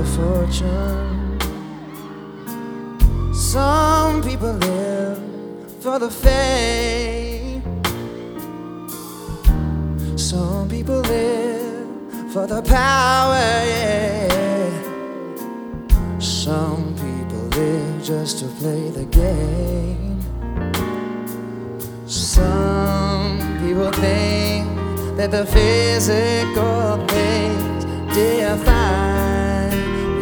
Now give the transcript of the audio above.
fortune. Some people live for the fame. Some people live for the power, yeah. Some people live just to play the game. Some people think that the physical things define